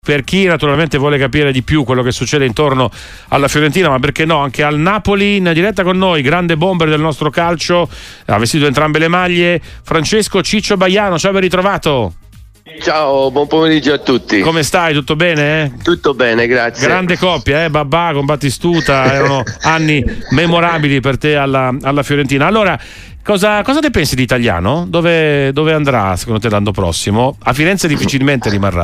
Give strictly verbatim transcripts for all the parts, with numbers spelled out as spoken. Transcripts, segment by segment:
Per chi naturalmente vuole capire di più quello che succede intorno alla Fiorentina, ma perché no, anche al Napoli, in diretta con noi, grande bomber del nostro calcio, ha vestito entrambe le maglie, Francesco Ciccio Baiano. Ciao, ben ritrovato. Ciao, buon pomeriggio a tutti. Come stai? Tutto bene? Tutto bene, grazie. Grande coppia, eh? Babà con Battistuta, erano anni memorabili per te alla, alla Fiorentina. Allora, cosa, cosa ne pensi di Italiano? Dove, dove andrà secondo te l'anno prossimo? A Firenze difficilmente rimarrà.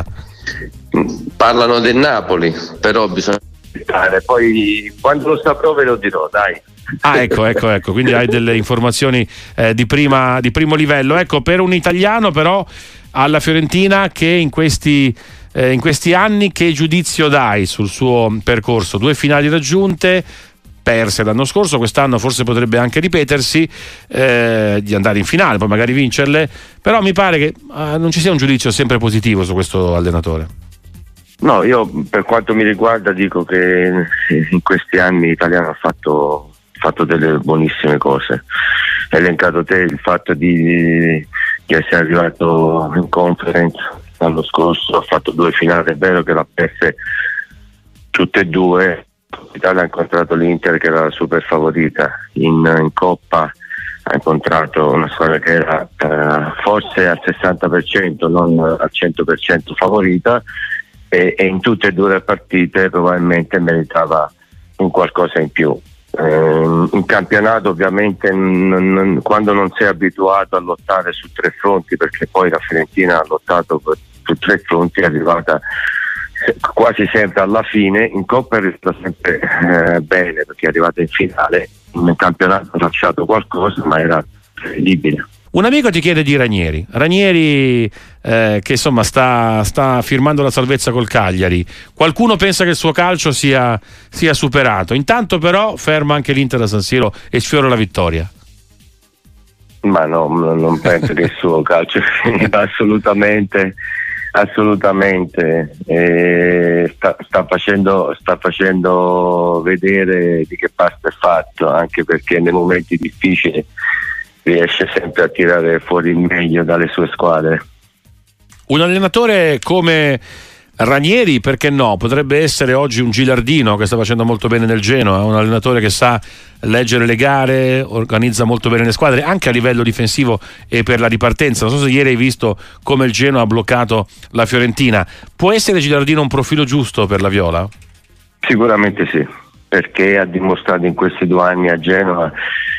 Parlano del Napoli, però bisogna aspettare, poi quando lo saprò ve lo dirò, dai. Ah, ecco, ecco, ecco, quindi hai delle informazioni eh, di, prima, di primo livello. Ecco, per un italiano però alla Fiorentina, che in questi, eh, in questi anni, che giudizio dai sul suo percorso? Due finali raggiunte, perse l'anno scorso, quest'anno forse potrebbe anche ripetersi, eh, di andare in finale, poi magari vincerle, però mi pare che eh, non ci sia un giudizio sempre positivo su questo allenatore. No, io per quanto mi riguarda dico che in questi anni l'Italiano ha fatto, fatto delle buonissime cose. Hai elencato te il fatto di che essere arrivato in conference l'anno scorso, ha fatto due finali, è vero che l'ha perse tutte e due. L'Italia ha incontrato l'Inter che era la super favorita, in, in Coppa ha incontrato una squadra che era eh, forse al sessanta per cento, non al cento per cento favorita, e, e in tutte e due le partite probabilmente meritava un qualcosa in più. Eh, in campionato ovviamente n- n- quando non sei abituato a lottare su tre fronti, perché poi la Fiorentina ha lottato per, su tre fronti, è arrivata quasi sempre alla fine, in Coppa è riuscita sempre eh, bene perché è arrivata in finale, in campionato ha lasciato qualcosa ma era prevedibile. Un amico ti chiede di Ranieri Ranieri eh, che insomma sta, sta firmando la salvezza col Cagliari. Qualcuno pensa che il suo calcio sia, sia superato, intanto però ferma anche l'Inter da San Siro e sfiora la vittoria. Ma no, non penso che il suo calcio finirà assolutamente assolutamente eh, sta, sta facendo sta facendo vedere di che pasta è fatto, anche perché nei momenti difficili riesce sempre a tirare fuori il meglio dalle sue squadre. Un allenatore come Ranieri, perché no? Potrebbe essere oggi un Gilardino che sta facendo molto bene nel Genoa, un allenatore che sa leggere le gare, organizza molto bene le squadre anche a livello difensivo e per la ripartenza. Non so se ieri hai visto come il Genoa ha bloccato la Fiorentina. Può essere Gilardino un profilo giusto per la Viola? Sicuramente sì, perché ha dimostrato in questi due anni a Genova.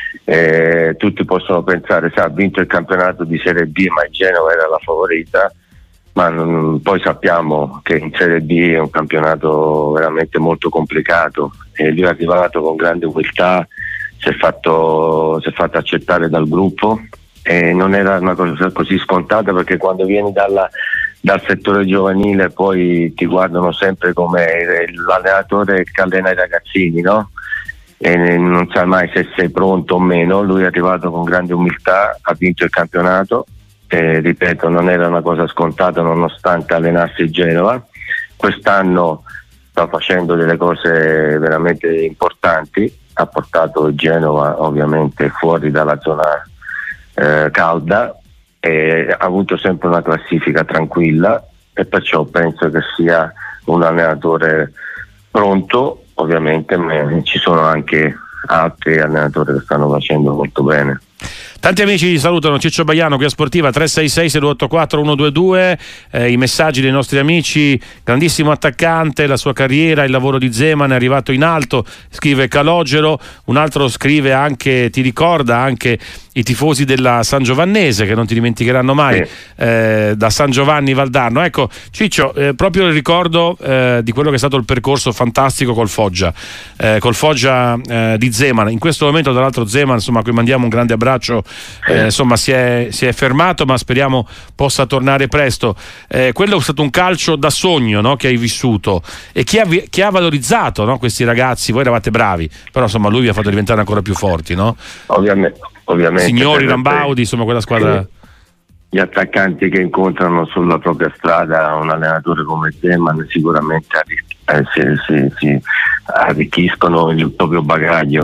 Eh, tutti possono pensare se ha vinto il campionato di Serie B, ma il Genova era la favorita, ma non, poi sappiamo che in Serie B è un campionato veramente molto complicato e lui è arrivato con grande umiltà, si è fatto, si è fatto accettare dal gruppo e non era una cosa così scontata, perché quando vieni dalla, dal settore giovanile poi ti guardano sempre come l'allenatore che allena i ragazzini, no? E non sai mai se sei pronto o meno. Lui è arrivato con grande umiltà, ha vinto il campionato e, ripeto, non era una cosa scontata nonostante allenassi il Genova. Quest'anno sta facendo delle cose veramente importanti, ha portato il Genova ovviamente fuori dalla zona eh, calda e ha avuto sempre una classifica tranquilla, e perciò penso che sia un allenatore pronto. Ovviamente ci sono anche altri allenatori che stanno facendo molto bene. Tanti amici salutano Ciccio Baiano qui a Sportiva. Tre sei sei sei due otto quattro uno due due, eh, i messaggi dei nostri amici. Grandissimo attaccante, la sua carriera, il lavoro di Zeman è arrivato in alto, scrive Calogero. Un altro scrive anche, ti ricorda anche i tifosi della San Giovannese, che non ti dimenticheranno mai, sì. eh, da San Giovanni Valdarno. Ecco Ciccio, eh, proprio il ricordo eh, di quello che è stato il percorso fantastico col Foggia, eh, col Foggia eh, di Zeman. In questo momento tra l'altro Zeman, insomma, a cui mandiamo un grande abbraccio, eh, insomma si è, si è fermato, ma speriamo possa tornare presto. Eh, quello è stato un calcio da sogno, no? Che hai vissuto e chi ha, chi ha valorizzato, no? Questi ragazzi. Voi eravate bravi, però insomma lui vi ha fatto diventare ancora più forti, no? Ovviamente, ovviamente Signori Rambaudi, insomma quella squadra. Gli attaccanti che incontrano sulla propria strada un allenatore come Zeman sicuramente eh, si, si, si arricchiscono il proprio bagaglio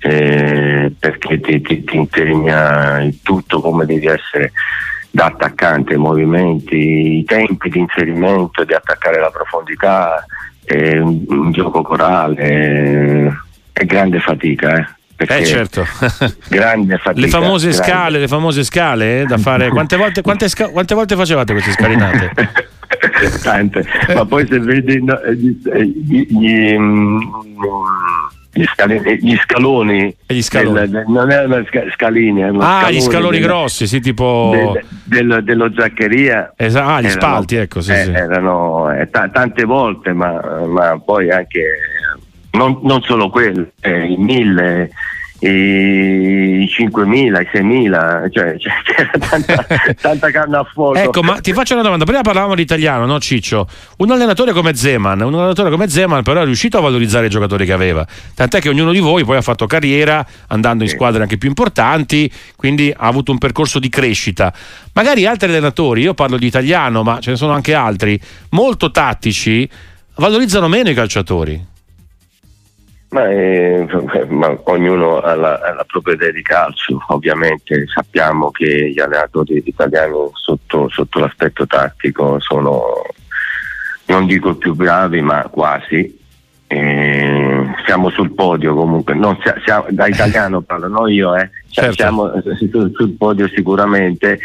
eh, perché ti, ti, ti insegna il tutto come devi essere da attaccante, i movimenti, i tempi di inserimento, di attaccare la profondità, eh, un, un gioco corale, eh, è grande fatica, eh. Eh certo. Grande fatica, le famose grande. scale, le famose scale eh, da fare. Quante volte, quante, sca- quante volte facevate queste scalinate? Tante, ma poi se vedi no, gli, gli, gli, gli, scalini, gli scaloni, e gli scaloni. Del, del, non erano scalini, erano ah, scaloni gli scaloni del, grossi, sì, tipo del, del, dello Zaccheria. Esa- ah, gli erano, spalti, ecco, sì, eh, sì. erano eh, t- tante volte, ma, ma poi anche non, non solo quello, eh, i mille, i cinquemila, i seimila, cioè, cioè c'era tanta, tanta carne a fuoco. Ecco, ma ti faccio una domanda, prima parlavamo di italiano, no Ciccio? Un allenatore come Zeman, un allenatore come Zeman però è riuscito a valorizzare i giocatori che aveva, tant'è che ognuno di voi poi ha fatto carriera andando in Sì. squadre anche più importanti, quindi ha avuto un percorso di crescita. Magari altri allenatori, io parlo di italiano, ma ce ne sono anche altri, molto tattici, valorizzano meno i calciatori. Ma, eh, ma ognuno ha la, ha la propria idea di calcio, ovviamente sappiamo che gli allenatori italiani sotto, sotto l'aspetto tattico sono, non dico più bravi, ma quasi. Eh, siamo sul podio comunque, non sia, siamo, da italiano parlo, non io, eh. Certo. Siamo sul, sul podio sicuramente,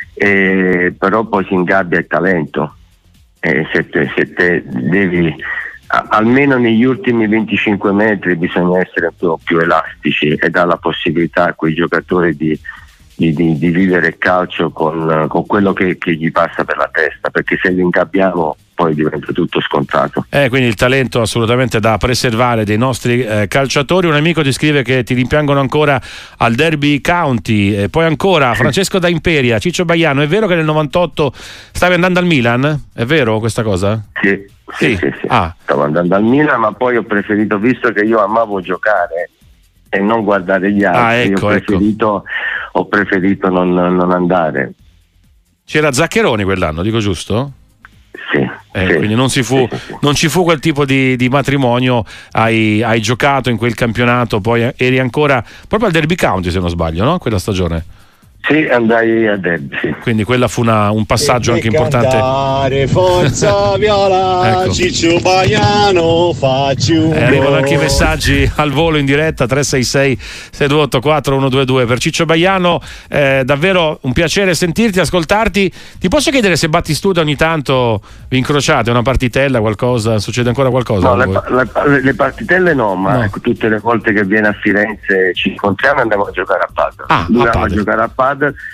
eh, però poi si ingabbia il talento. Eh, se, te, se te devi almeno negli ultimi venticinque metri bisogna essere più, più elastici e dare la possibilità a quei giocatori di, di, di, di vivere il calcio con, con quello che, che gli passa per la testa, perché se li ingabbiamo poi diventa tutto scontato. Eh, quindi il talento assolutamente da preservare dei nostri eh, calciatori. Un amico ti scrive che ti rimpiangono ancora al Derby County, e poi ancora Francesco da Imperia. Ciccio Baiano, è vero che nel novantotto stavi andando al Milan? È vero questa cosa? Sì, sì, Sì. sì, sì. Ah. Stavo andando al Milan, ma poi ho preferito, visto che io amavo giocare e non guardare gli altri, Ah, ecco, ho preferito, ecco. ho preferito non, non andare. C'era Zaccheroni quell'anno, dico giusto? Sì, Eh, sì, quindi non, si fu, sì, sì, sì. non ci fu quel tipo di, di matrimonio. Hai, hai giocato in quel campionato, poi eri ancora proprio al Derby County, se non sbaglio, no? Quella stagione. Sì, andai a Derby, sì. Quindi quella fu una, un passaggio anche importante. Cantare forza viola, Ecco. Ciccio Baiano, facci un Eh, arrivano anche i gol. messaggi al volo in diretta tre sei sei sei due otto quattro uno due due per Ciccio Baiano. Eh, davvero un piacere sentirti, ascoltarti. Ti posso chiedere se Battistuta ogni tanto vi incrociate, una partitella, qualcosa, succede ancora qualcosa? No, con le, voi? pa- le, le partitelle no, ma No. ecco, tutte le volte che viene a Firenze ci incontriamo e andiamo a giocare a padel. Ah, Lui a ama padel. giocare a padel,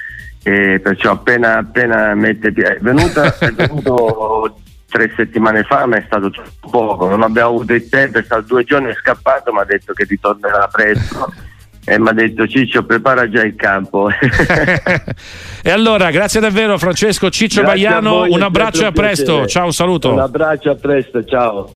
e perciò appena, appena mette piede, è venuto, è venuto tre settimane fa, ma è stato troppo poco, non abbiamo avuto il tempo, è stato due giorni, è scappato, mi ha detto che ritornerà presto e mi ha detto Ciccio prepara già il campo. E allora grazie davvero Francesco Ciccio Grazie a Baiano, voi, un è abbraccio e a stato un presto, piacere. ciao, un saluto. Un abbraccio, a presto, ciao.